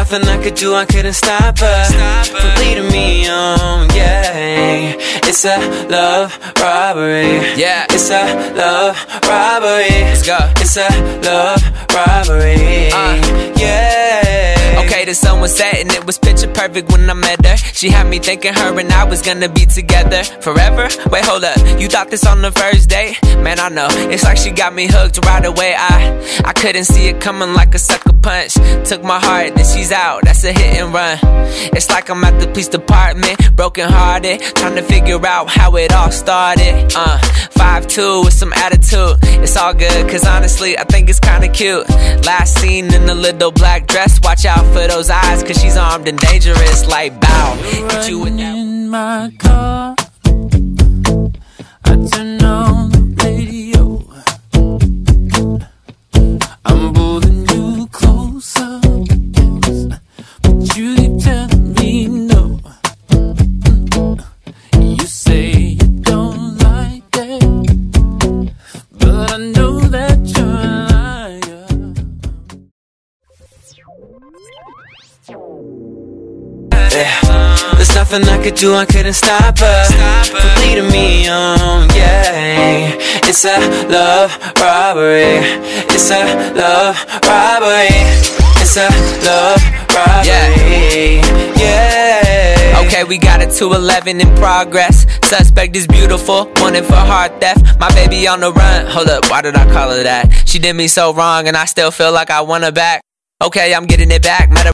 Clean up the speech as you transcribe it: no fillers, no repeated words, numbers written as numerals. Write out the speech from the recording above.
nothing I could do, I couldn't stop her from leading me on, yeah. It's a love robbery. Yeah, it's a love robbery. Let's go. It's a love robbery. Yeah. Okay, the sun was setting, it was picture perfect when I met her. She had me thinking her and I was gonna be together forever. Wait, hold up, you thought this on the first date? Man, I know, it's like she got me hooked right away. I couldn't see it coming like a sucker punch. Took my heart, then she's out, that's a hit and run. It's like I'm at the police department, broken hearted, trying to figure out how it all started. 5'2" with some attitude, it's all good, cause honestly, I think it's kinda cute. Last seen in a little black dress, watch out for those eyes, cause she's armed and dangerous, like bow. Hit you with that. In my car, I turn on the radio. I'm pulling you closer, but you keep telling me no. You say you don't like it, but I know that you're a liar. Yeah. There's nothing I could do, I couldn't stop her from leading me on, yeah. It's a love robbery. It's a love robbery. It's a love robbery. Yeah. Okay, we got a 211 in progress. Suspect is beautiful, wanted for heart theft. My baby on the run. Hold up, why did I call her that? She did me so wrong and I still feel like I want her back. Okay, I'm getting it back. Matter